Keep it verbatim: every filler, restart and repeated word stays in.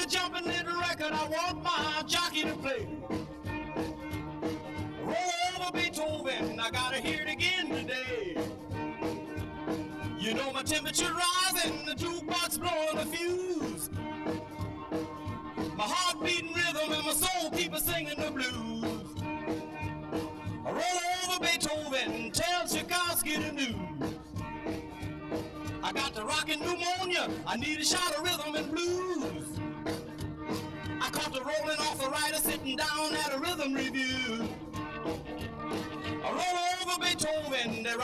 a jumping little record I want my jockey to play. Roll over Beethoven, I gotta hear it again today. You know my temperature rising, the jukebox blowing a fuse. My heart beating rhythm and my soul keeps singing the blues. I roll over Beethoven, tell Tchaikovsky the news. I got the rockin' pneumonia, I need a shot of rhythm and blues. I caught the rolling off the rider sitting down at a rhythm review. I roll over Beethoven, they